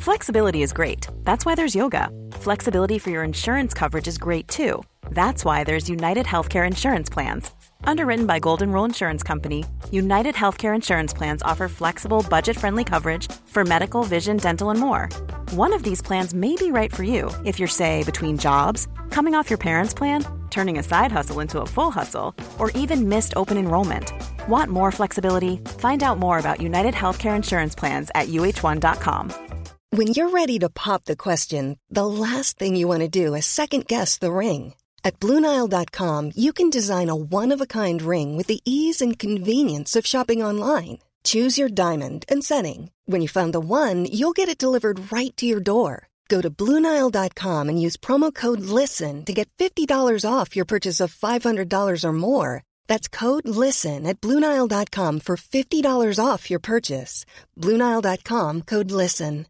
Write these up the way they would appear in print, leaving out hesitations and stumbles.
Flexibility is great. That's why there's yoga. Flexibility for your insurance coverage is great too. That's why there's United Healthcare Insurance Plans. Underwritten by Golden Rule Insurance Company, United Healthcare Insurance Plans offer flexible, budget-friendly coverage for medical, vision, dental, and more. One of these plans may be right for you if you're, say, between jobs, coming off your parents' plan, turning a side hustle into a full hustle, or even missed open enrollment. Want more flexibility? Find out more about United Healthcare Insurance Plans at uh1.com. When you're ready to pop the question, the last thing you want to do is second-guess the ring. At BlueNile.com, you can design a one-of-a-kind ring with the ease and convenience of shopping online. Choose your diamond and setting. When you find the one, you'll get it delivered right to your door. Go to BlueNile.com and use promo code LISTEN to get $50 off your purchase of $500 or more. That's code LISTEN at BlueNile.com for $50 off your purchase. BlueNile.com, code LISTEN.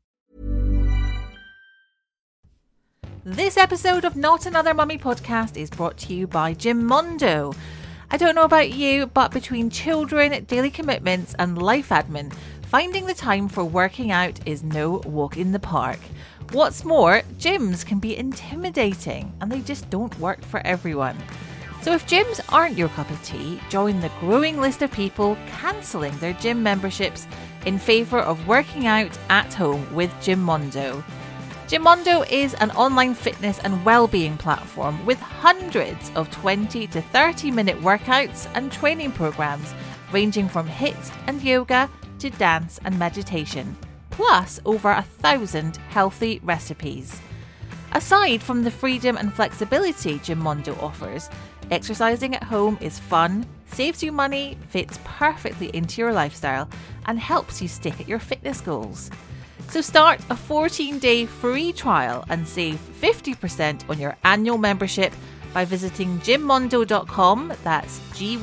This episode of Not Another Mummy podcast is brought to you by Gymondo. I don't know about you, but between children, daily commitments and life admin, finding the time for working out is no walk in the park. What's more, gyms can be intimidating and they just don't work for everyone. So if gyms aren't your cup of tea, join the growing list of people cancelling their gym memberships in favour of working out at home with Gymondo. Gymondo is an online fitness and well-being platform with hundreds of 20 to 30 minute workouts and training programs ranging from HIIT and yoga to dance and meditation, plus over 1,000 healthy recipes. Aside from the freedom and flexibility Gymondo offers, exercising at home is fun, saves you money, fits perfectly into your lifestyle, and helps you stick at your fitness goals. So start a 14-day free trial and save 50% on your annual membership by visiting gymondo.com, that's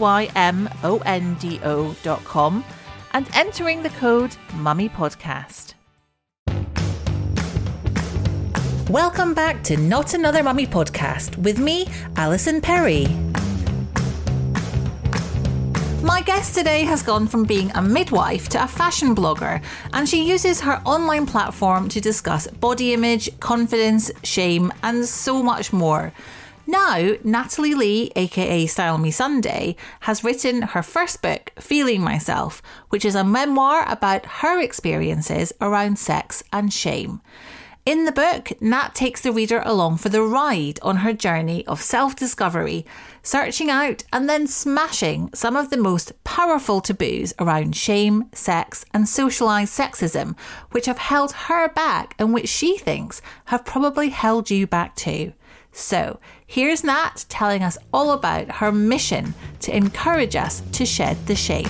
GYMONDO.com, and entering the code MummyPodcast. Welcome back to Not Another Mummy podcast with me, Alison Perry. My guest today has gone from being a midwife to a fashion blogger, and she uses her online platform to discuss body image, confidence, shame, and so much more. Now, Natalie Lee, aka Style Me Sunday, has written her first book, Feeling Myself, which is a memoir about her experiences around sex and shame. In the book, Nat takes the reader along for the ride on her journey of self-discovery, searching out and then smashing some of the most powerful taboos around shame, sex and socialised sexism, which have held her back and which she thinks have probably held you back too. So, here's Nat telling us all about her mission to encourage us to shed the shame.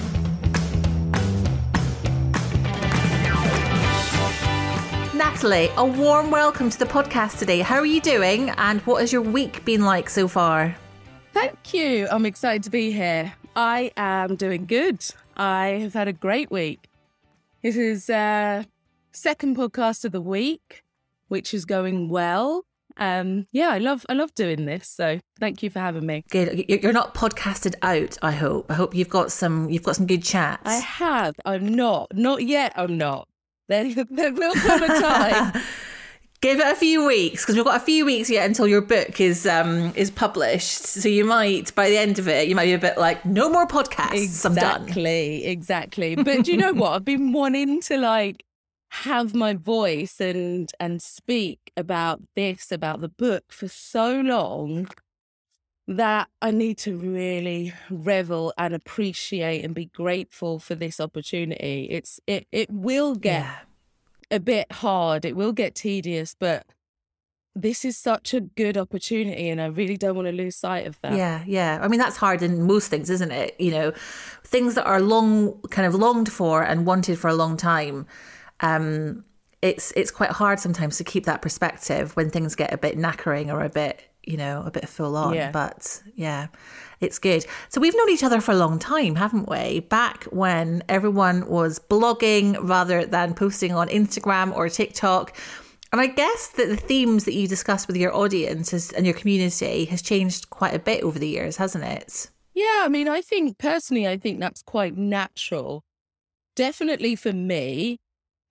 Natalie, a warm welcome to the podcast today. How are you doing and what has your week been like so far? Thank you. I'm excited to be here. I am doing good. I have had a great week. This is second podcast of the week, which is going well. I love doing this. So thank you for having me. Good. You're not podcasted out, I hope. I hope you've got some good chats. I have. I'm not. Not yet. I'm not. There will come a time. Give it a few weeks, because we've got a few weeks yet until your book is published. So you might, by the end of it, you might be a bit like, no more podcasts. I'm done. Exactly. But do you know what? I've been wanting to have my voice and speak about the book for so long that I need to really revel and appreciate and be grateful for this opportunity. It will get a bit hard, it will get tedious, but this is such a good opportunity and I really don't want to lose sight of that. Yeah. I mean, that's hard in most things, isn't it? You know, things that are longed for and wanted for a long time. It's quite hard sometimes to keep that perspective when things get a bit knackering or a bit full on. Yeah. But yeah, it's good. So we've known each other for a long time, haven't we? Back when everyone was blogging rather than posting on Instagram or TikTok. And I guess that the themes that you discuss with your audience and your community has changed quite a bit over the years, hasn't it? Yeah, I mean, I think that's quite natural. Definitely for me,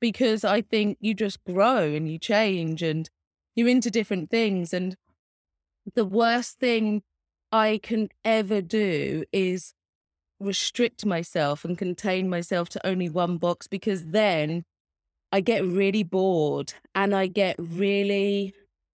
because I think you just grow and you change and you're into different things. And the worst thing I can ever do is restrict myself and contain myself to only one box, because then I get really bored and I get really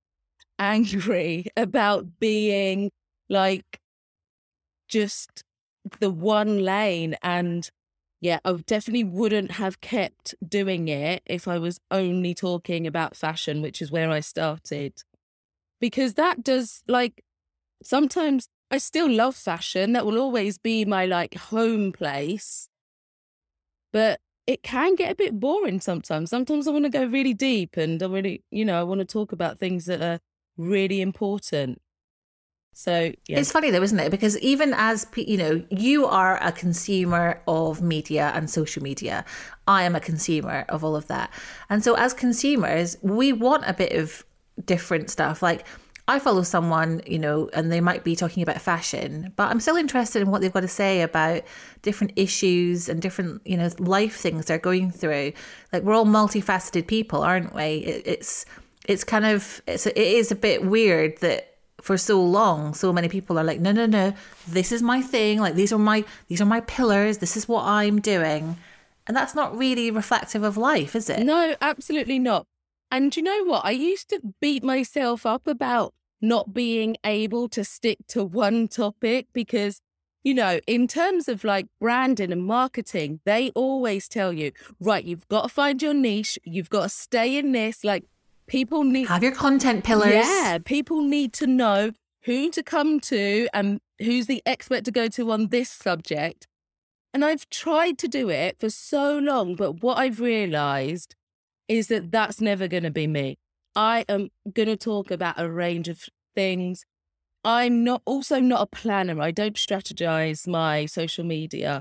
angry about being like just the one lane. And yeah, I definitely wouldn't have kept doing it if I was only talking about fashion, which is where I started. Because that does, like, sometimes I still love fashion. That will always be my like home place. But it can get a bit boring sometimes. Sometimes I want to go really deep and I really, I want to talk about things that are really important. So, yeah. It's funny though, isn't it? Because even as, you are a consumer of media and social media. I am a consumer of all of that. And so as consumers, we want a bit of different stuff. Like, I follow someone, and they might be talking about fashion, but I'm still interested in what they've got to say about different issues and different, life things they're going through. Like, we're all multifaceted people, aren't we? It is a bit weird that for so long, so many people are like, no, this is my thing. Like, these are my pillars. This is what I'm doing. And that's not really reflective of life, is it? No, absolutely not. And you know what? I used to beat myself up about not being able to stick to one topic because, in terms of like branding and marketing, they always tell you, right, you've got to find your niche. You've got to stay in this. Like, people need... Have your content pillars. Yeah, people need to know who to come to and who's the expert to go to on this subject. And I've tried to do it for so long, but what I've realised is that that's never going to be me. I am going to talk about a range of things. I'm not a planner. I don't strategize my social media.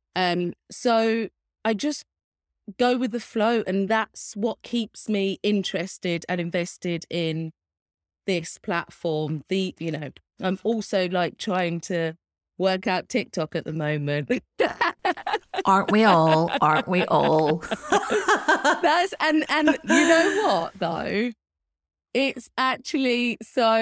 So I just go with the flow, and that's what keeps me interested and invested in this platform. I'm also like trying to work out TikTok at the moment. Aren't we all? Aren't we all? That's and you know what though? It actually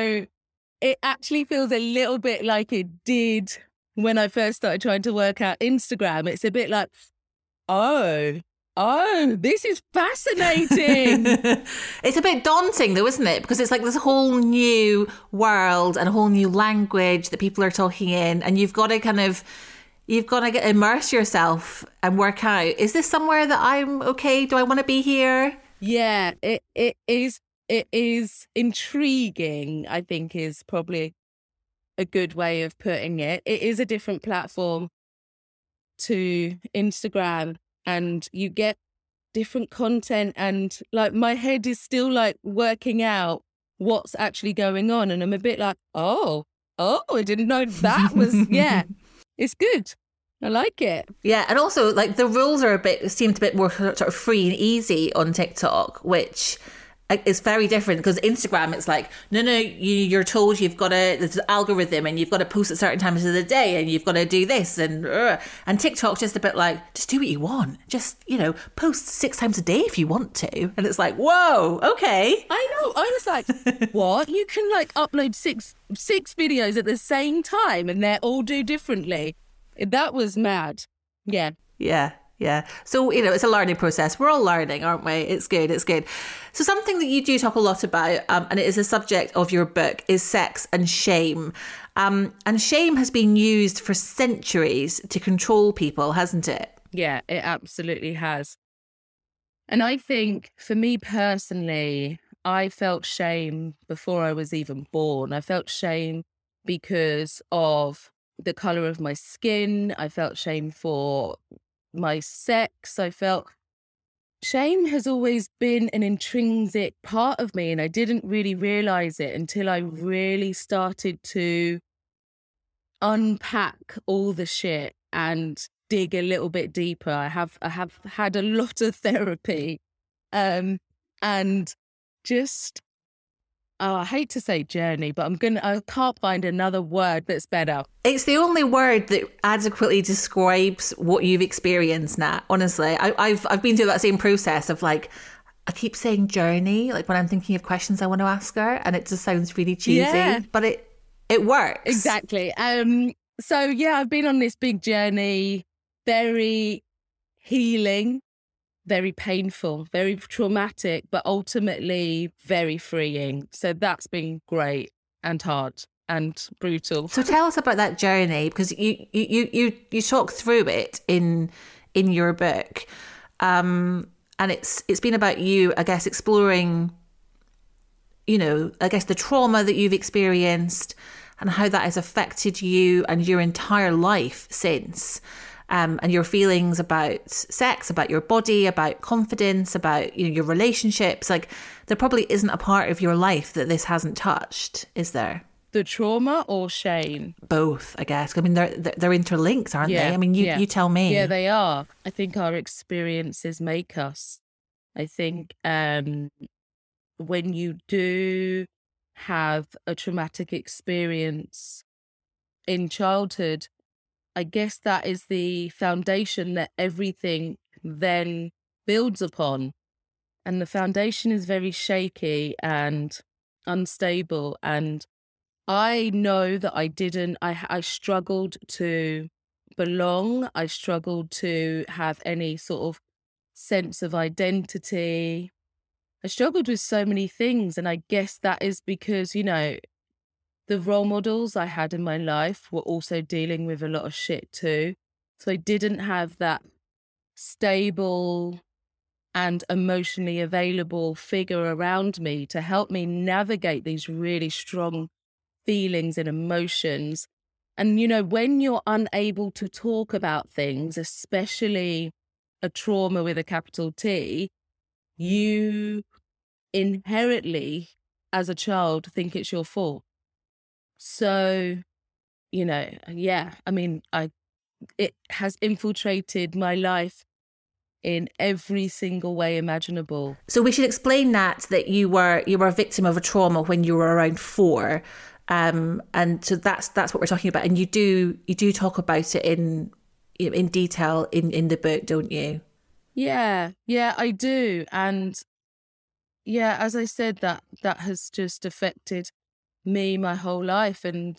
feels a little bit like it did when I first started trying to work out Instagram. It's a bit like, oh, this is fascinating. It's a bit daunting though, isn't it? Because it's like this whole new world and a whole new language that people are talking in, and you've got to immerse yourself and work out, is this somewhere that I'm okay? Do I want to be here? Yeah, it is intriguing, I think is probably a good way of putting it. It is a different platform to Instagram, and you get different content, and like my head is still like working out what's actually going on, and I'm a bit like, oh, I didn't know that was, yeah, it's good. I like it. Yeah, and also like the rules seemed a bit more sort of free and easy on TikTok, which is very different, because Instagram, it's like, no, you're told there's an algorithm and you've got to post at certain times of the day and you've got to do this, and TikTok's just a bit like, just do what you want, just post 6 times a day if you want to, and it's like, whoa, okay. I know, I was like, what? You can like upload six videos at the same time and they're all do differently. That was mad. Yeah. So, it's a learning process. We're all learning, aren't we? It's good. So something that you do talk a lot about, and it is a subject of your book, is sex and shame. And shame has been used for centuries to control people, hasn't it? Yeah, it absolutely has. And I think for me personally, I felt shame before I was even born. I felt shame because of the colour of my skin. I felt shame for my sex. I felt shame has always been an intrinsic part of me, and I didn't really realise it until I really started to unpack all the shit and dig a little bit deeper. I have had a lot of therapy, and just I hate to say journey, but I can't find another word that's better. It's the only word that adequately describes what you've experienced, Nat. Honestly, I've been through that same process of like, I keep saying journey, like when I'm thinking of questions I want to ask her, and it just sounds really cheesy, but it works. Exactly. So yeah, I've been on this big journey, very healing, very painful, very traumatic, but ultimately very freeing. So that's been great and hard and brutal. So tell us about that journey, because you talk through it in your book, and it's been about you, I guess, exploring, you know, I guess the trauma that you've experienced and how that has affected you and your entire life since. And your feelings about sex, about your body, about confidence, about, you know, your relationships. Like, there probably isn't a part of your life that this hasn't touched, is there? The trauma or shame? Both, I guess. I mean, they're interlinked, aren't they? I mean, you tell me. Yeah, they are. I think our experiences make us. I think when you do have a traumatic experience in childhood, I guess that is the foundation that everything then builds upon. And the foundation is very shaky and unstable. And I know that I struggled to belong. I struggled to have any sort of sense of identity. I struggled with so many things. And I guess that is because, you know, the role models I had in my life were also dealing with a lot of shit too. So I didn't have that stable and emotionally available figure around me to help me navigate these really strong feelings and emotions. And, you know, when you're unable to talk about things, especially a trauma with a capital T, you inherently, as a child, think it's your fault. So, you know, yeah, I mean, it has infiltrated my life in every single way imaginable. So we should explain that you were a victim of a trauma when you were around 4. And so that's what we're talking about. And you do talk about it in detail in the book, don't you? Yeah, I do. And yeah, as I said, that has just affected me my whole life. And,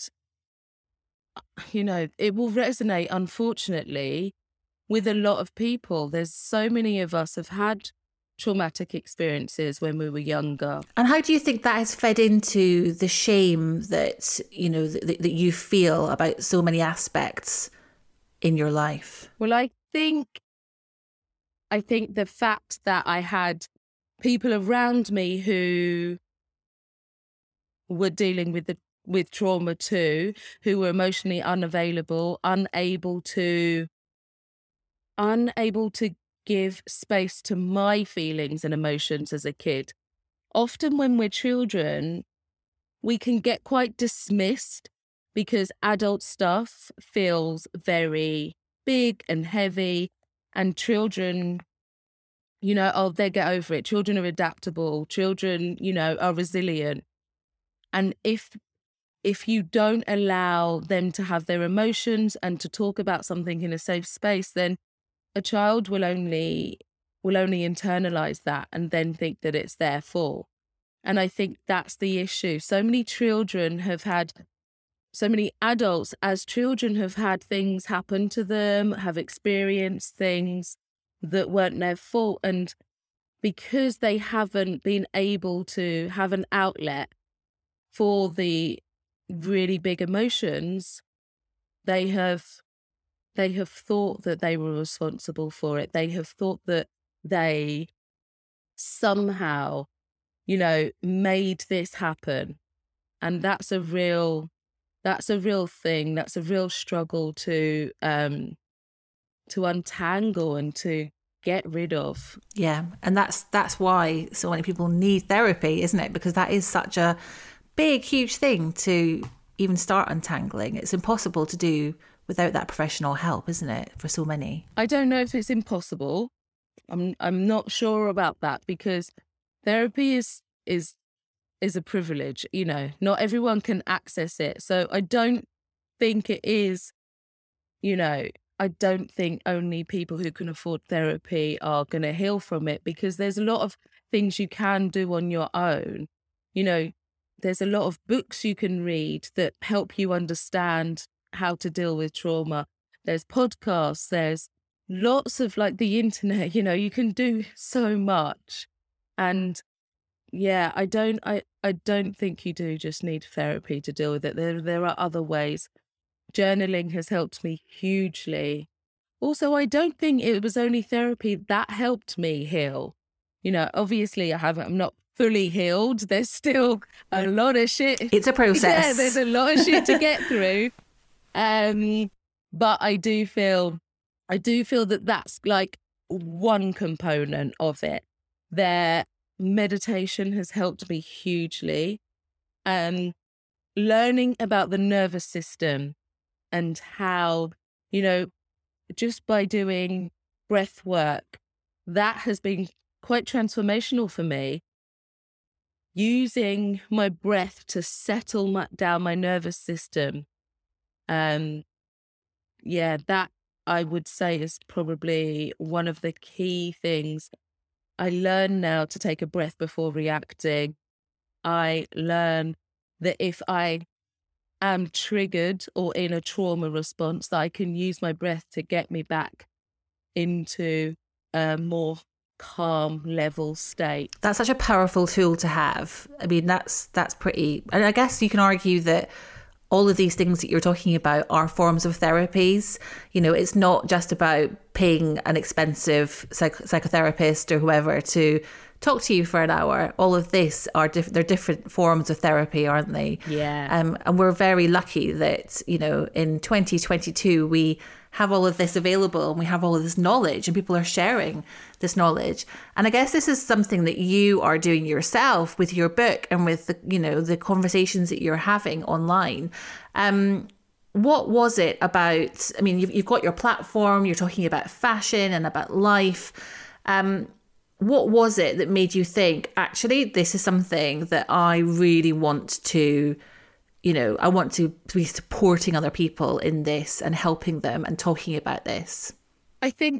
you know, it will resonate, unfortunately, with a lot of people. There's so many of us have had traumatic experiences when we were younger. And how do you think that has fed into the shame that, you know, that you feel about so many aspects in your life? Well, I think the fact that I had people around me who were dealing with trauma too, who were emotionally unavailable, unable to give space to my feelings and emotions as a kid. Often when we're children, we can get quite dismissed because adult stuff feels very big and heavy, and children, you know, oh, they get over it. Children are adaptable. Children, you know, are resilient. And if you don't allow them to have their emotions and to talk about something in a safe space, then a child will only internalize that and then think that it's their fault. And I think that's the issue. So many adults as children have had things happen to them, have experienced things that weren't their fault. And because they haven't been able to have an outlet for the really big emotions, they have thought that they were responsible for it. They have thought that they somehow, you know, made this happen. And that's a real thing. That's a real struggle to untangle and to get rid of. Yeah. And that's why so many people need therapy, isn't it? Because that is such a big, huge thing to even start untangling. It's impossible to do without that professional help, isn't it, for so many? I don't know if it's impossible. I'm not sure about that, because therapy is is a privilege. Not everyone can access it. So I don't think it is, I don't think only people who can afford therapy are going to heal from it, because there's a lot of things you can do on your own. There's a lot of books you can read that help you understand how to deal with trauma. There's podcasts, there's lots of the internet, you can do so much. And yeah, I don't think you do just need therapy to deal with it. There are other ways. Journaling has helped me hugely. Also, I don't think it was only therapy that helped me heal. Obviously I'm not fully healed. There's still a lot of shit. It's a process. Yeah, there's a lot of shit to get through. But I do feel that that's one component of it. Meditation has helped me hugely. Learning about the nervous system and how, just by doing breath work, that has been quite transformational for me. Using my breath to settle down my nervous system. That I would say is probably one of the key things. I learn now to take a breath before reacting. I learn that if I am triggered or in a trauma response, that I can use my breath to get me back into a more calm level state. That's such a powerful tool to have. I mean, that's pretty, and I guess you can argue that all of these things that you're talking about are forms of therapies. It's not just about paying an expensive psychotherapist or whoever to talk to you for an hour. All of this they're different forms of therapy, aren't they? Yeah. And we're very lucky that, in 2022, we have all of this available and we have all of this knowledge and people are sharing this knowledge. And I guess this is something that you are doing yourself with your book and with the conversations that you're having online. What was it about? I mean, you've got your platform, you're talking about fashion and about life. What was it that made you think, actually, this is something that I really want to, I want to be supporting other people in this and helping them and talking about this? I think,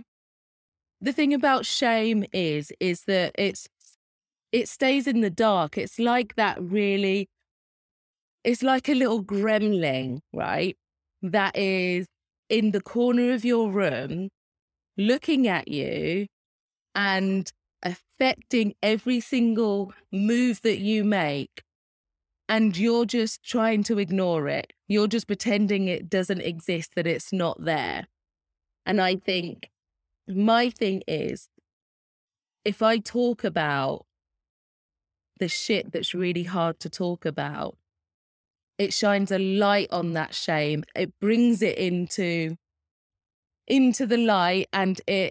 the thing about shame is that it stays in the dark. It's like that really, it's like a little gremlin, right? That is in the corner of your room, looking at you and affecting every single move that you make. And you're just trying to ignore it. You're just pretending it doesn't exist, that it's not there. And I think my thing is, if I talk about the shit that's really hard to talk about, it shines a light on that shame. It brings it into the light, and it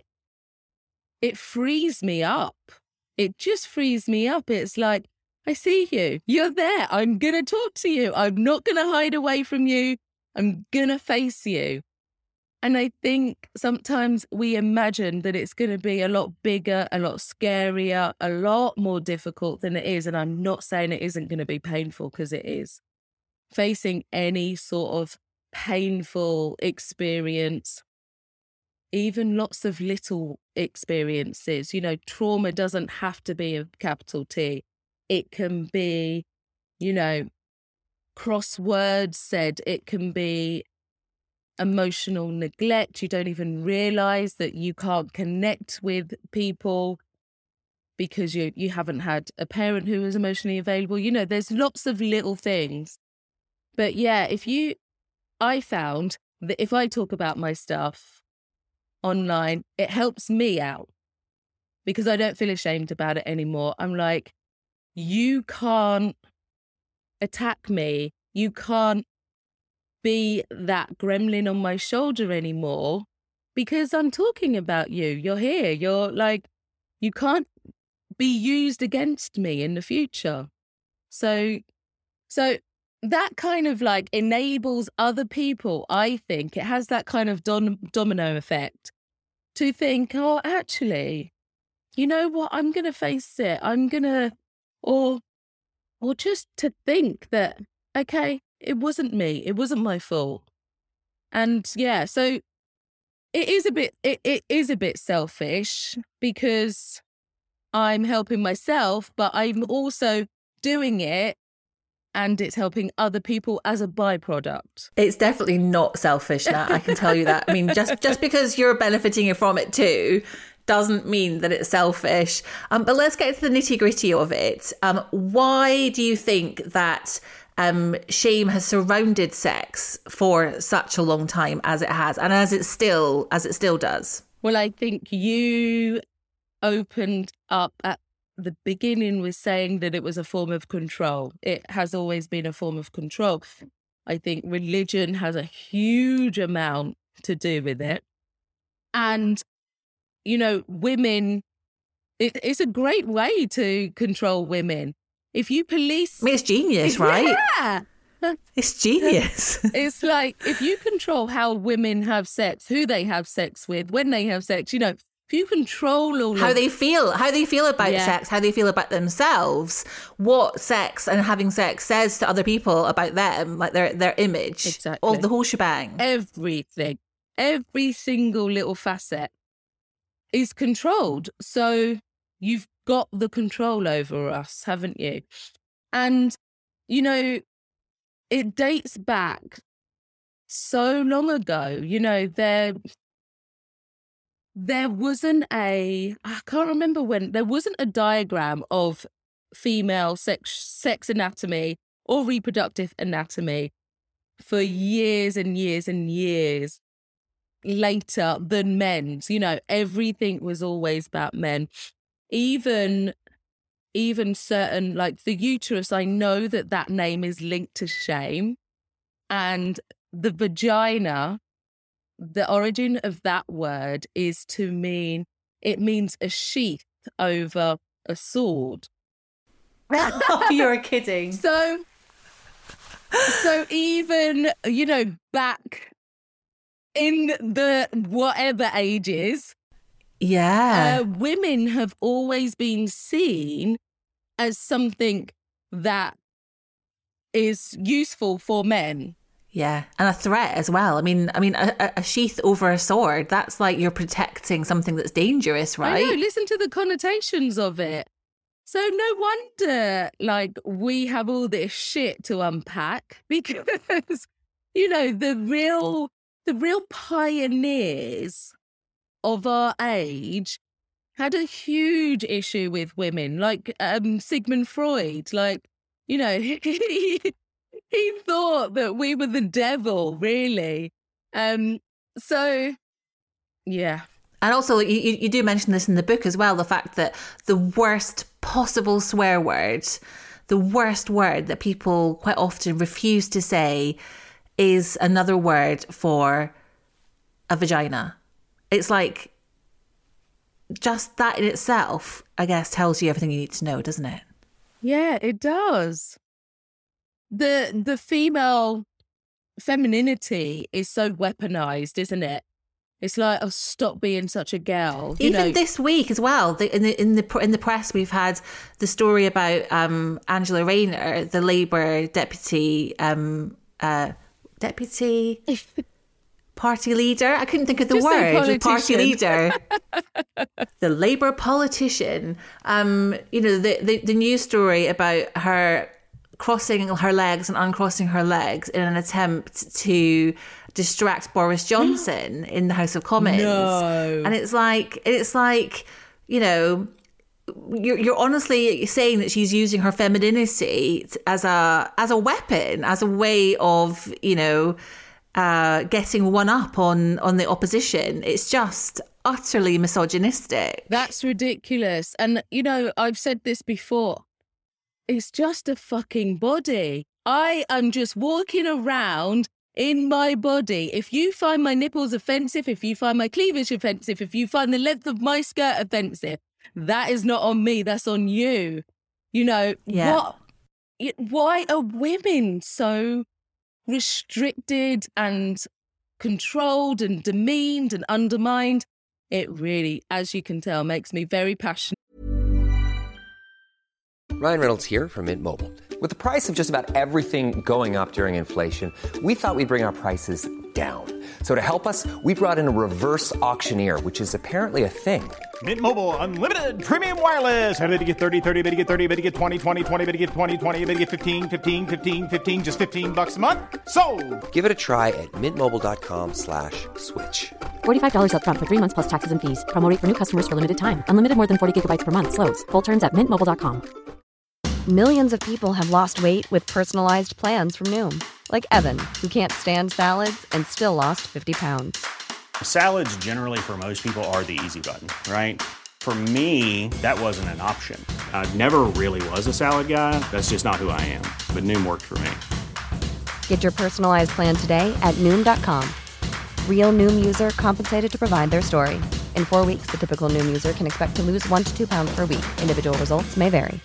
frees me up. It just frees me up. It's like, I see you. You're there. I'm going to talk to you. I'm not going to hide away from you. I'm going to face you. And I think sometimes we imagine that it's going to be a lot bigger, a lot scarier, a lot more difficult than it is. And I'm not saying it isn't going to be painful, because it is. Facing any sort of painful experience, even lots of little experiences, trauma doesn't have to be a capital T. It can be, crosswords said. It can be emotional neglect. You don't even realize that you can't connect with people because you haven't had a parent who is emotionally available. There's lots of little things. But yeah, I found that if I talk about my stuff online, it helps me out because I don't feel ashamed about it anymore. I'm like, you can't attack me. You can't be that gremlin on my shoulder anymore because I'm talking about you. You're here. You're like, you can't be used against me in the future. So that kind of like enables other people, I think. It has that kind of domino effect to think, oh, actually, you know what? I'm going to face it. Or or just to think that, okay, it wasn't me, it wasn't my fault. And yeah, so it is a bit selfish because I'm helping myself, but I'm also doing it and it's helping other people as a byproduct. It's definitely not selfish, Nat, I can tell you that. I mean, just because you're benefiting from it too doesn't mean that it's selfish. But let's get to the nitty gritty of it. Why do you think that shame has surrounded sex for such a long time as it has, and as it still does? Well, I think you opened up at the beginning with saying that it was a form of control. It has always been a form of control. I think religion has a huge amount to do with it. And, you know, women, it's a great way to control women. If you police... I mean, it's genius, right? Yeah. It's genius. It's like, if you control how women have sex, who they have sex with, when they have sex, you know, if you control all how they feel about sex, how they feel about themselves, what sex and having sex says to other people about them, like their image, exactly. all the whole shebang. Everything, every single little facet is controlled. So you've got the control over us, haven't you? And, you know, it dates back so long ago. You know, there wasn't I can't remember when, there wasn't a diagram of female sex anatomy or reproductive anatomy for years and years and years later than men's. You know, everything was always about men. Even certain, like the uterus, I know that name is linked to shame. And the vagina, the origin of that word is to mean, it means a sheath over a sword. Oh, you're kidding. So even, you know, back in the whatever ages, yeah, women have always been seen as something that is useful for men. Yeah, and a threat as well. I mean, a sheath over a sword, that's like you're protecting something that's dangerous, right? I know, listen to the connotations of it. So no wonder, like, we have all this shit to unpack because, you know, the real pioneers of our age had a huge issue with women, like Sigmund Freud. Like, you know, he thought that we were the devil, really. So, yeah. And also, you do mention this in the book as well, the fact that the worst possible swear word, the worst word that people quite often refuse to say is another word for a vagina. It's like, just that in itself, I guess, tells you everything you need to know, doesn't it? Yeah, it does. The female femininity is so weaponized, isn't it? It's like, oh, stop being such a girl. Even this week as well, in the press, we've had the story about Angela Rayner, the Labour deputy party leader. I couldn't think of the word. Party leader. The Labour politician. You know, the news story about her crossing her legs and uncrossing her legs in an attempt to distract Boris Johnson in the House of Commons. No. And it's like, you know, you're honestly saying that she's using her femininity as a weapon, as a way of, you know, getting one up on the opposition. It's just utterly misogynistic. That's ridiculous. And, you know, I've said this before. It's just a fucking body. I am just walking around in my body. If you find my nipples offensive, if you find my cleavage offensive, if you find the length of my skirt offensive, that is not on me. That's on you. You know, yeah. Why are women so restricted and controlled and demeaned and undermined? It really, as you can tell, makes me very passionate. Ryan Reynolds here from Mint Mobile. With the price of just about everything going up during inflation, we thought we'd bring our prices down. So to help us, we brought in a reverse auctioneer, which is apparently a thing. Mint Mobile Unlimited Premium Wireless. How to get 30, 30, bit to get 30, bit to get 20, 20, 20, bit to get 20, 20, bit to get 15, 15, 15, 15, just $15 a month? Sold! Give it a try at mintmobile.com/switch. $45 up front for 3 months plus taxes and fees. Promo rate for new customers for limited time. Unlimited more than 40 gigabytes per month. Slows full terms at mintmobile.com. Millions of people have lost weight with personalized plans from Noom. Like Evan, who can't stand salads and still lost 50 pounds. Salads generally for most people are the easy button, right? For me, that wasn't an option. I never really was a salad guy. That's just not who I am. But Noom worked for me. Get your personalized plan today at Noom.com. Real Noom user compensated to provide their story. In 4 weeks, the typical Noom user can expect to lose 1 to 2 pounds per week. Individual results may vary.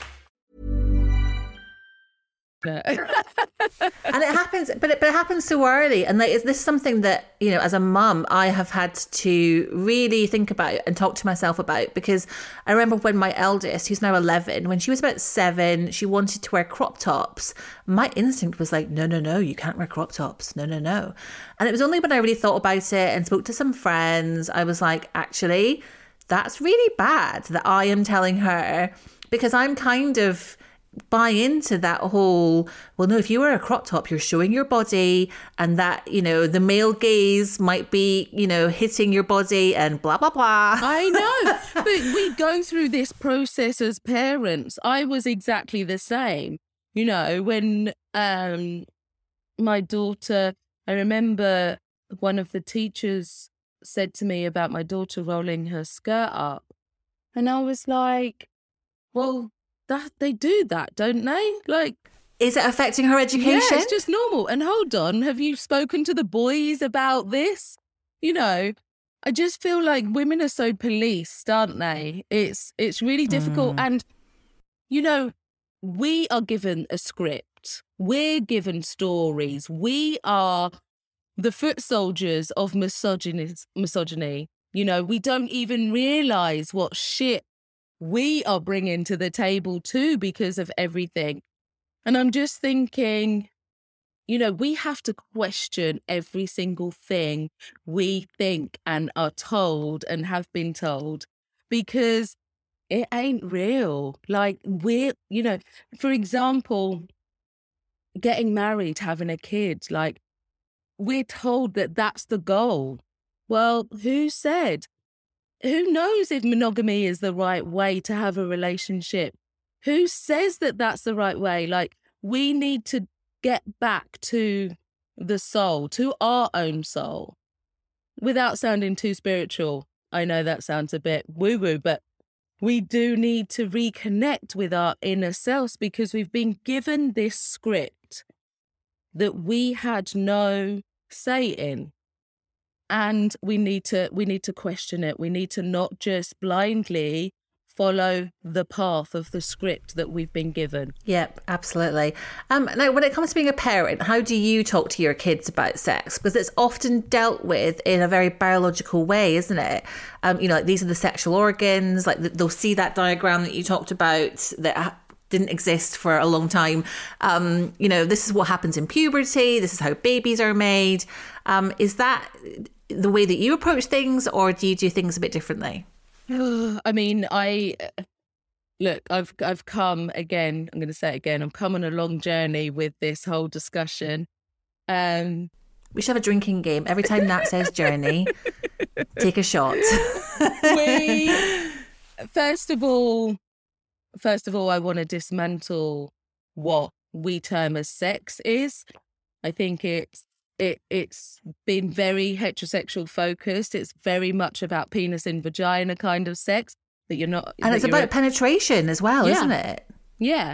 And it happens, but it happens so early. And like, is this something that, you know, as a mum, I have had to really think about and talk to myself about? Because I remember when my eldest, who's now 11, when she was about 7, she wanted to wear crop tops. My instinct was like, no, you can't wear crop tops. No. And it was only when I really thought about it and spoke to some friends, I was like, actually, that's really bad that I am telling her, because I'm kind of buy into that whole, well, no, if you wear a crop top, you're showing your body, and that, you know, the male gaze might be, you know, hitting your body and blah, blah, blah. I know, but we go through this process as parents. I was exactly the same. You know, when my daughter, I remember one of the teachers said to me about my daughter rolling her skirt up. And I was like, well, that they do that, don't they? Like, is it affecting her education? Yeah, it's just normal. And hold on, have you spoken to the boys about this? You know, I just feel like women are so policed, aren't they? It's really difficult. And, you know, we are given a script. We're given stories. We are the foot soldiers of misogyny. You know, we don't even realise what shit we are bringing to the table too because of everything. And I'm just thinking, you know, we have to question every single thing we think and are told and have been told, because it ain't real. Like, we're, you know, for example, getting married, having a kid, like, we're told that that's the goal. Well, who said? Who knows if monogamy is the right way to have a relationship? Who says that that's the right way? Like, we need to get back to the soul, to our own soul, without sounding too spiritual. I know that sounds a bit woo-woo, but we do need to reconnect with our inner selves, because we've been given this script that we had no say in. And we need to question it. We need to not just blindly follow the path of the script that we've been given. Yep, absolutely. Now, when it comes to being a parent, how do you talk to your kids about sex? Because it's often dealt with in a very biological way, isn't it? You know, like, these are the sexual organs. Like, they'll see that diagram that you talked about that didn't exist for a long time. You know, this is what happens in puberty. This is how babies are made. Is that the way that you approach things, or do you do things a bit differently? I mean, look, I've come again. I'm going to say it again. I've come on a long journey with this whole discussion. We should have a drinking game. Every time Nat says journey, take a shot. First of all, I want to dismantle what we term as sex is. I think it's been very heterosexual focused. It's very much about penis and vagina kind of sex that you're not. And it's about penetration as well, isn't it? Yeah.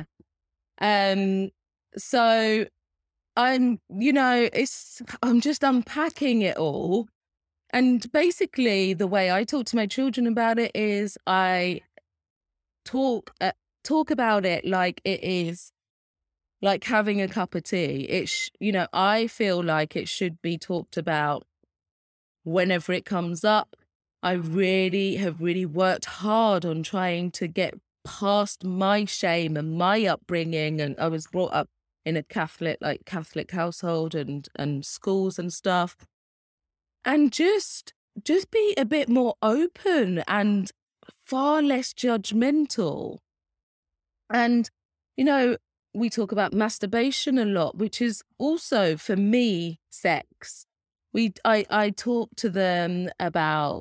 So I'm just unpacking it all. And basically the way I talk to my children about it is I talk about it like it is like having a cup of tea. I feel like it should be talked about whenever it comes up. I really have worked hard on trying to get past my shame and my upbringing, and I was brought up in a Catholic household and schools and stuff, and just be a bit more open and far less judgmental. And, you know, we talk about masturbation a lot, which is also, for me, sex. I talk to them about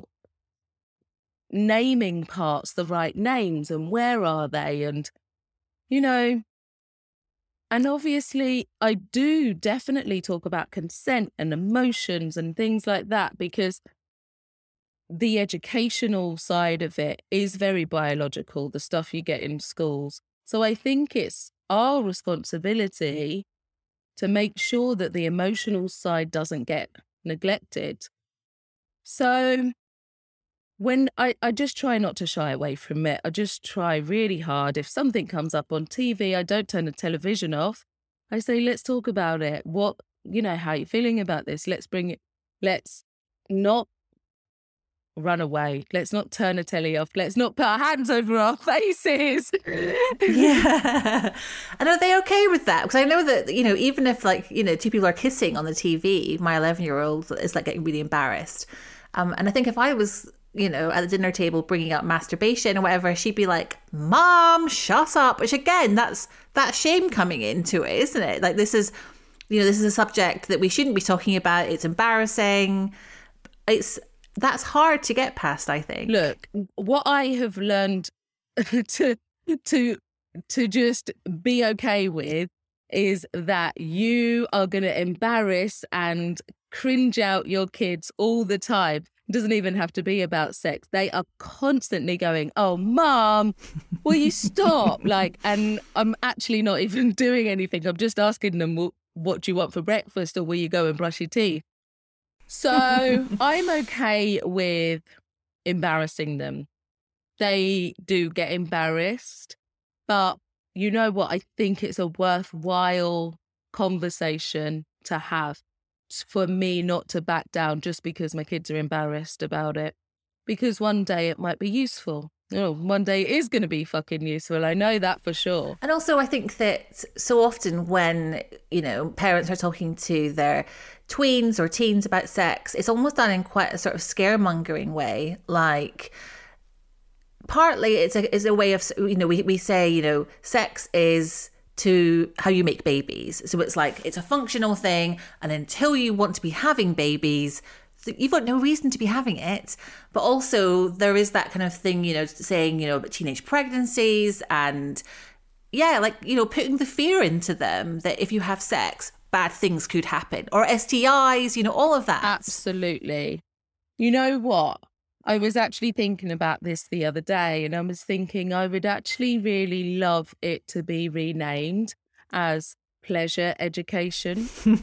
naming parts, the right names, and where are they, and, you know, and obviously I do definitely talk about consent and emotions and things like that, because the educational side of it is very biological, the stuff you get in schools. So I think it's our responsibility to make sure that the emotional side doesn't get neglected. So when I just try not to shy away from it, I just try really hard. If something comes up on TV, I don't turn the television off. I say, let's talk about it. What, you know, how are you feeling about this? Let's bring it. Let's not run away. Let's not turn the telly off. Let's not put our hands over our faces. Yeah. And are they okay with that? Because I know that, you know, even if, like, you know, two people are kissing on the TV, my 11-year-old is like getting really embarrassed. And I think if I was, you know, at the dinner table bringing up masturbation or whatever, she'd be like, Mom, shut up. Which again, that's that shame coming into it, isn't it? Like, this is, you know, this is a subject that we shouldn't be talking about. It's embarrassing. That's hard to get past, I think. Look, what I have learned to just be okay with is that you are going to embarrass and cringe out your kids all the time. It doesn't even have to be about sex. They are constantly going, oh, Mom, will you stop? Like, and I'm actually not even doing anything. I'm just asking them, well, what do you want for breakfast, or will you go and brush your teeth? So I'm okay with embarrassing them. They do get embarrassed, but you know what? I think it's a worthwhile conversation to have, for me not to back down just because my kids are embarrassed about it, because one day it might be useful. You know, one day it is going to be fucking useful. I know that for sure. And also I think that so often when, you know, parents are talking to their tweens or teens about sex, it's almost done in quite a sort of scaremongering way. Like, partly it's a way of, you know, we say, you know, sex is to how you make babies. So it's like, it's a functional thing. And until you want to be having babies, you've got no reason to be having it. But also there is that kind of thing, you know, saying, you know, about teenage pregnancies and, yeah, like, you know, putting the fear into them that if you have sex, bad things could happen, or STIs, you know, all of that. Absolutely. You know what? I was actually thinking about this the other day, and I was thinking I would actually really love it to be renamed as pleasure education.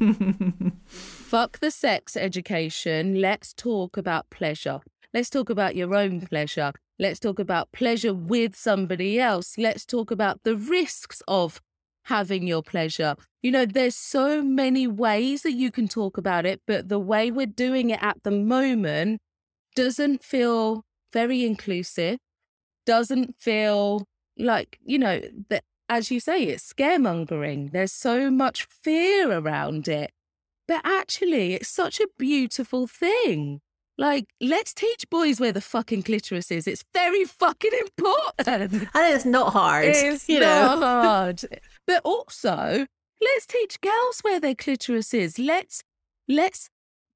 Fuck the sex education. Let's talk about pleasure. Let's talk about your own pleasure. Let's talk about pleasure with somebody else. Let's talk about the risks of having your pleasure. You know, there's so many ways that you can talk about it, but the way we're doing it at the moment doesn't feel very inclusive, doesn't feel like, you know, that, as you say, it's scaremongering. There's so much fear around it. But actually, it's such a beautiful thing. Like, let's teach boys where the fucking clitoris is. It's very fucking important. And it's not hard. It's not hard. But also, let's teach girls where their clitoris is. Let's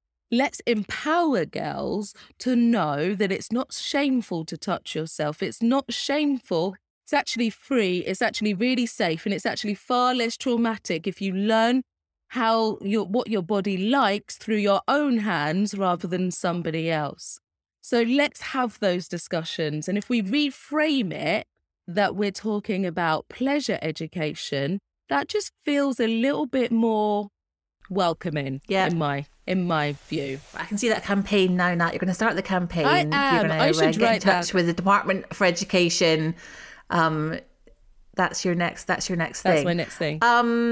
empower girls to know that it's not shameful to touch yourself. It's not shameful. It's actually free. It's actually really safe. And it's actually far less traumatic if you learn what your body likes through your own hands rather than somebody else. So let's have those discussions. And if we reframe it that we're talking about pleasure education, that just feels a little bit more welcoming, in my view. I can see that campaign now, Nat. You're going to start the campaign. I am. You're going to get in touch with the Department for Education. That's your next thing. That's my next thing.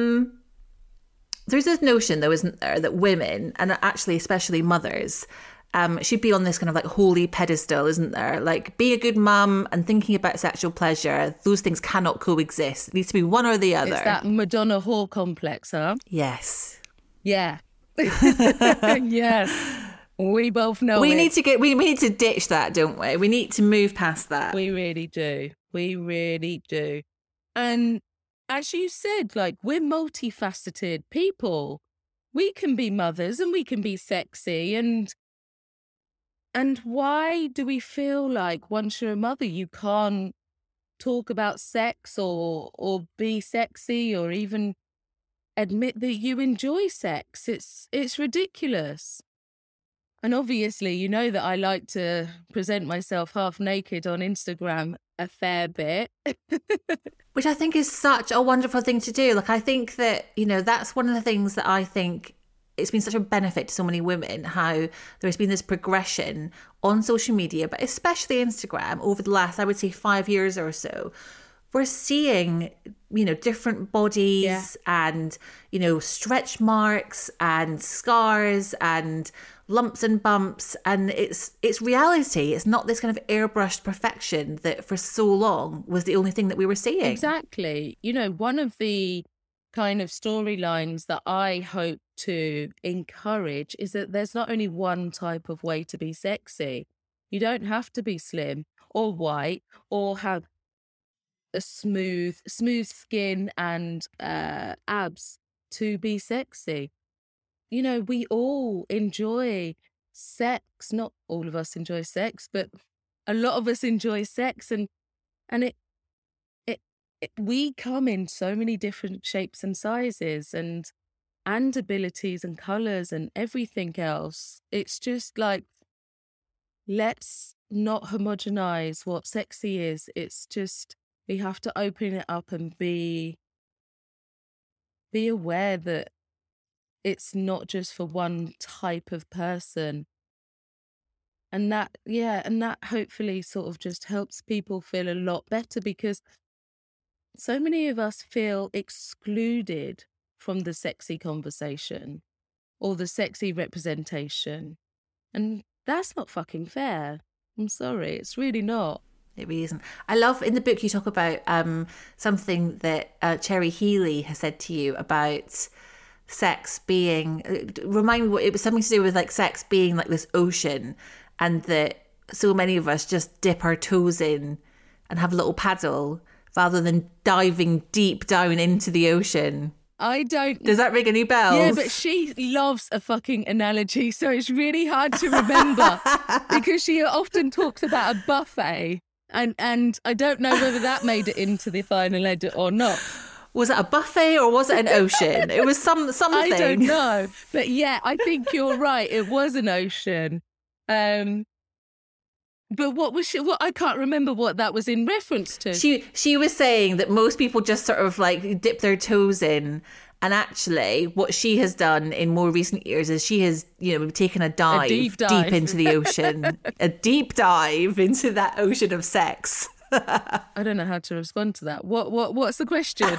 There's this notion, though, isn't there, that women, and actually especially mothers, should be on this kind of like holy pedestal, isn't there? Like being a good mum and thinking about sexual pleasure, those things cannot coexist. It needs to be one or the other. It's that Madonna whore complex, huh? Yes. Yeah. Yes. We both know we need to ditch that, don't we? We need to move past that. We really do. We really do. And as you said, like, we're multifaceted people. We can be mothers and we can be sexy. And why do we feel like once you're a mother, you can't talk about sex or be sexy or even admit that you enjoy sex? It's ridiculous. And obviously, you know that I like to present myself half naked on Instagram a fair bit. Which I think is such a wonderful thing to do. Like, I think that, you know, that's one of the things that I think it's been such a benefit to so many women, how there's been this progression on social media, but especially Instagram over the last, I would say, 5 years or so. We're seeing, you know, different bodies and, you know, stretch marks and scars and lumps and bumps, and it's reality. It's not this kind of airbrushed perfection that for so long was the only thing that we were seeing. Exactly. You know, one of the kind of storylines that I hope to encourage is that there's not only one type of way to be sexy. You don't have to be slim or white or have a smooth skin and abs to be sexy. You know, we all enjoy sex. Not all of us enjoy sex, but a lot of us enjoy sex, and it we come in so many different shapes and sizes and abilities and colours and everything else. It's just like, let's not homogenize what sexy is. It's just, we have to open it up and be aware that it's not just for one type of person. And that hopefully sort of just helps people feel a lot better, because so many of us feel excluded from the sexy conversation or the sexy representation. And that's not fucking fair. I'm sorry, it's really not. It really isn't. I love, in the book you talk about something that Cherry Healey has said to you about sex being, remind me what it was, something to do with like sex being like this ocean, and that so many of us just dip our toes in and have a little paddle rather than diving deep down into the ocean. I don't... Does that ring any bells? Yeah, but she loves a fucking analogy, so it's really hard to remember because she often talks about a buffet, and I don't know whether that made it into the final edit or not. Was it a buffet or was it an ocean? It was something. I don't know. But yeah, I think you're right. It was an ocean. But what was she? I can't remember what that was in reference to. She was saying that most people just sort of like dip their toes in, and actually what she has done in more recent years is she has, you know, taken a deep dive into the ocean, a deep dive into that ocean of sex. I don't know how to respond to that. What's the question?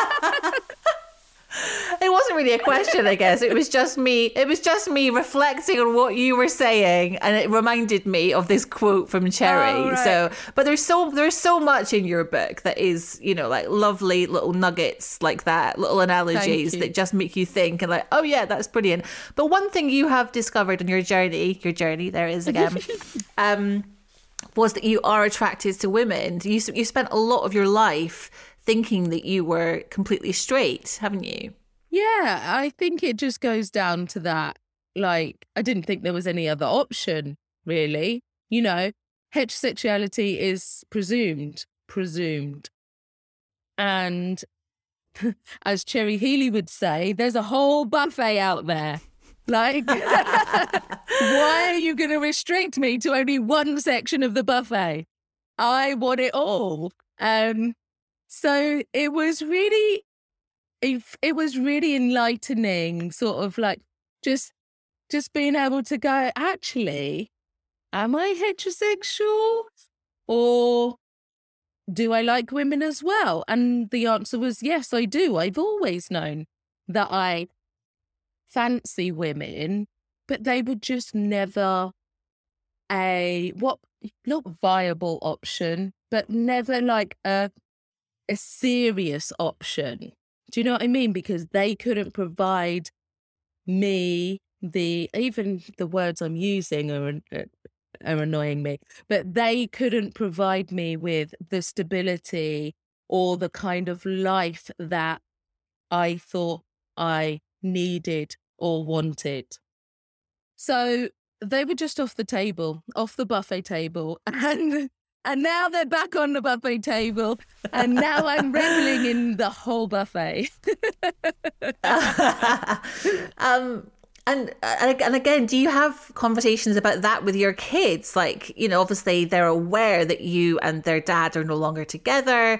It wasn't really a question, I guess. It was just me reflecting on what you were saying, and it reminded me of this quote from Cherry. Oh, right. So, but there's so much in your book that is, you know, like lovely little nuggets like that, little analogies that just make you think and like, oh yeah, that's brilliant. But one thing you have discovered on your journey, there it is again, was that you are attracted to women. You spent a lot of your life thinking that you were completely straight, haven't you? Yeah, I think it just goes down to that. Like, I didn't think there was any other option, really. You know, heterosexuality is presumed. And as Cherry Healey would say, there's a whole buffet out there. Like, why are you going to restrict me to only one section of the buffet? I want it all. So it was really enlightening, sort of like just being able to go, actually, am I heterosexual or do I like women as well? And the answer was yes, I do. I've always known that I fancy women, but they were just never not viable option, but never like a serious option. Do you know what I mean? Because they couldn't provide me even the words I'm using are annoying me, but they couldn't provide me with the stability or the kind of life that I thought I needed or wanted. So they were just off the buffet table, and now they're back on the buffet table, and now I'm reveling in the whole buffet. And again, do you have conversations about that with your kids? Like, you know, obviously they're aware that you and their dad are no longer together.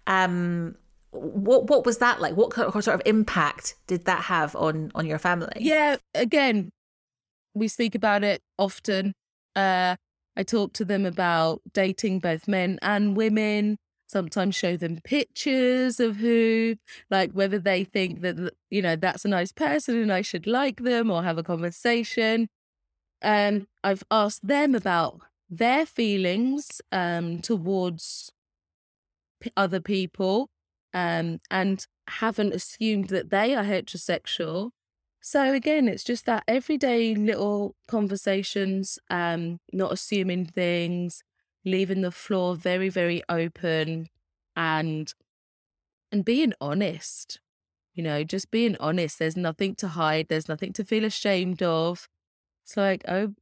What was that like? What sort of impact did that have on your family? Yeah, again, we speak about it often. I talk to them about dating both men and women, sometimes show them pictures of whether they think that, you know, that's a nice person and I should like them or have a conversation. And I've asked them about their feelings towards other people and haven't assumed that they are heterosexual. So again, it's just that everyday little conversations, not assuming things, leaving the floor very, very open and being honest, you know, just being honest. There's nothing to hide. There's nothing to feel ashamed of. It's like,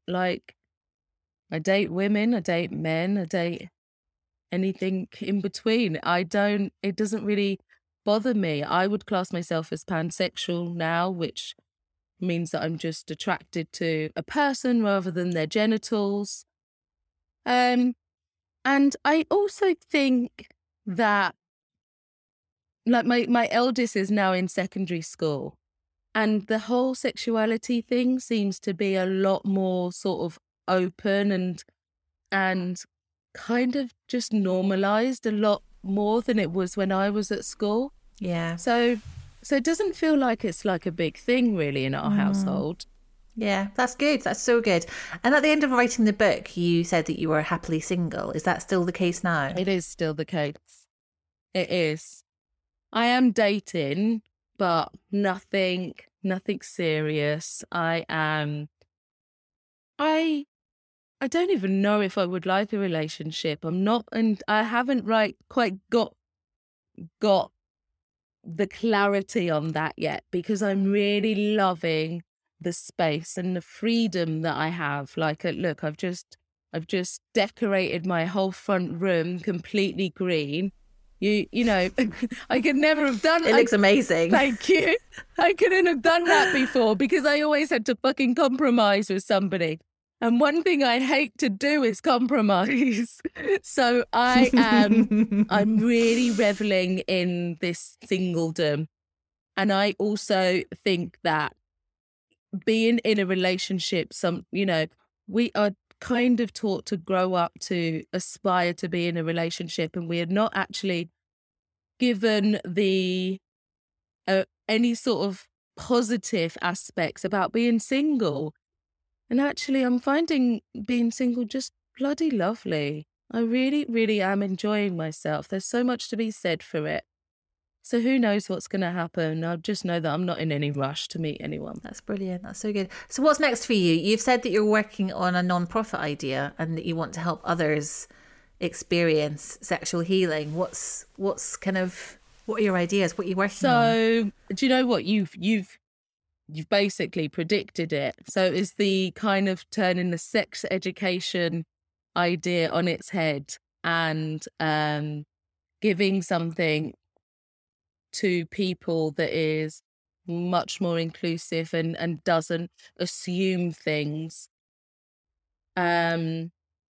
I date women, I date men, I date anything in between. It doesn't really bother me. I would class myself as pansexual now, which means that I'm just attracted to a person rather than their genitals. And I also think that, like, my eldest is now in secondary school, and the whole sexuality thing seems to be a lot more sort of open and kind of just normalized a lot more than it was when I was at school. Yeah. So it doesn't feel like it's like a big thing really in our household. Yeah, that's good. That's so good. And at the end of writing the book, you said that you were happily single. Is that still the case now? It is still the case. It is. I am dating, but nothing serious. I don't even know if I would like a relationship. I'm not, and I haven't quite got the clarity on that yet, because I'm really loving the space and the freedom that I have. Like, look, I've just decorated my whole front room completely green. You know, I could never have done it. Looks amazing. Thank you. I couldn't have done that before because I always had to fucking compromise with somebody. And one thing I hate to do is compromise. So I'm really reveling in this singledom. And I also think that being in a relationship, we are kind of taught to grow up to aspire to be in a relationship, and we are not actually given the any sort of positive aspects about being single. And actually, I'm finding being single just bloody lovely. I really, really am enjoying myself. There's so much to be said for it. So who knows what's going to happen? I just know that I'm not in any rush to meet anyone. That's brilliant. That's so good. So what's next for you? You've said that you're working on a non-profit idea and that you want to help others experience sexual healing. What are your ideas? What are you working on? So do you know what? You've basically predicted it. So it's the kind of turning the sex education idea on its head and giving something to people that is much more inclusive and doesn't assume things. I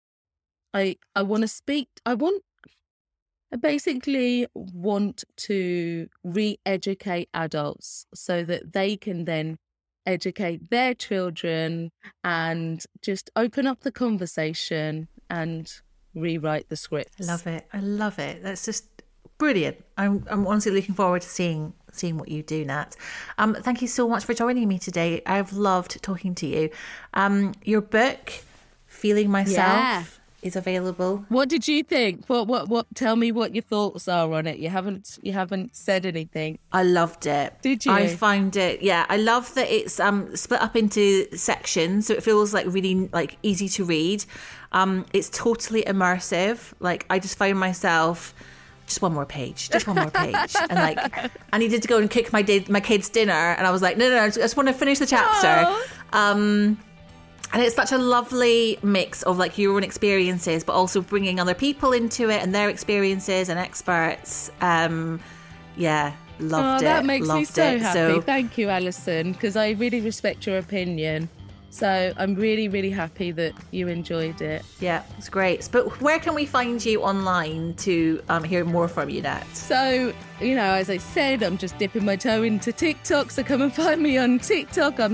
basically want to re-educate adults so that they can then educate their children and just open up the conversation and rewrite the scripts. I love it. That's just brilliant. I'm honestly looking forward to seeing what you do, Nat. Thank you so much for joining me today. I've loved talking to you. Your book, Feeling Myself, is available. What did you think? What? Tell me what your thoughts are on it. You haven't said anything. I loved it. Did you? I found it. Yeah, I love that it's split up into sections, so it feels like really like easy to read. It's totally immersive. Like I just found myself. Just one more page. And like, I needed to go and cook my kids' dinner. And I was like, no, I just want to finish the chapter. And it's such a lovely mix of like your own experiences, but also bringing other people into it and their experiences and experts. Loved it. That makes me so happy. So, thank you, Alison, because I really respect your opinion. So I'm really, really happy that you enjoyed it. Yeah, it's great. But where can we find you online to hear more from you, Nat? So, as I said, I'm just dipping my toe into TikTok. So come and find me on TikTok. I'm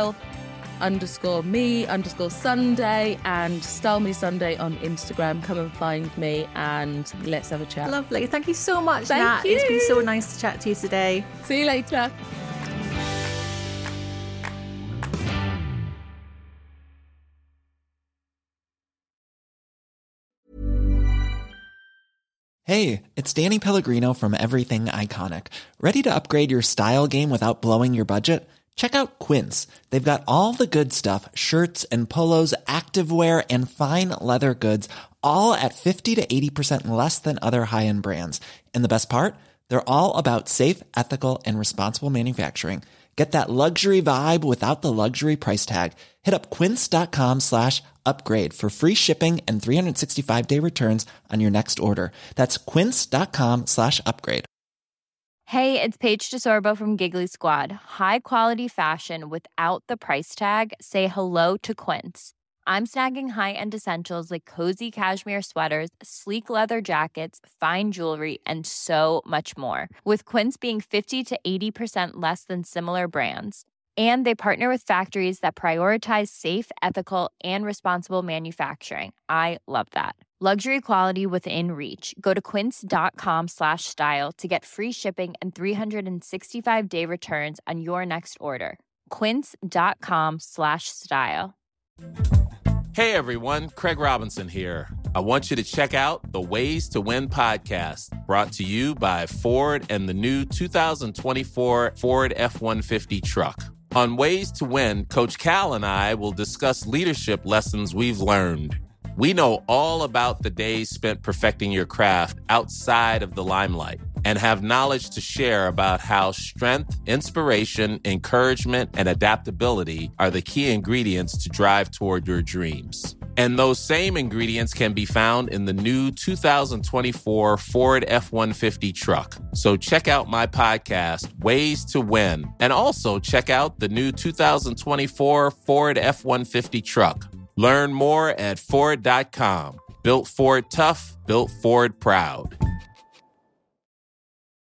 style_me_Sunday and Style Me Sunday on Instagram. Come and find me and let's have a chat. Lovely. Thank you so much, Thank Nat. you. It's been so nice to chat to you today. See you later. Hey, it's Danny Pellegrino from Everything Iconic. Ready to upgrade your style game without blowing your budget? Check out Quince. They've got all the good stuff, shirts and polos, activewear, and fine leather goods, all at 50 to 80% less than other high-end brands. And the best part? They're all about safe, ethical, and responsible manufacturing. Get that luxury vibe without the luxury price tag. Hit up quince.com/upgrade for free shipping and 365-day returns on your next order. That's quince.com/upgrade. Hey, it's Paige DeSorbo from Giggly Squad. High quality fashion without the price tag. Say hello to Quince. I'm snagging high-end essentials like cozy cashmere sweaters, sleek leather jackets, fine jewelry, and so much more. With Quince being 50 to 80% less than similar brands. And they partner with factories that prioritize safe, ethical, and responsible manufacturing. I love that. Luxury quality within reach. Go to quince.com/style to get free shipping and 365-day returns on your next order. Quince.com/style. Hey everyone, Craig Robinson here. I want you to check out the Ways to Win podcast, brought to you by Ford and the new 2024 Ford F-150 truck. On Ways to Win, Coach Cal and I will discuss leadership lessons we've learned. We know all about the days spent perfecting your craft outside of the limelight and have knowledge to share about how strength, inspiration, encouragement, and adaptability are the key ingredients to drive toward your dreams. And those same ingredients can be found in the new 2024 Ford F-150 truck. So check out my podcast, Ways to Win, and also check out the new 2024 Ford F-150 truck. Learn more at Ford.com. Built Ford tough, built Ford proud.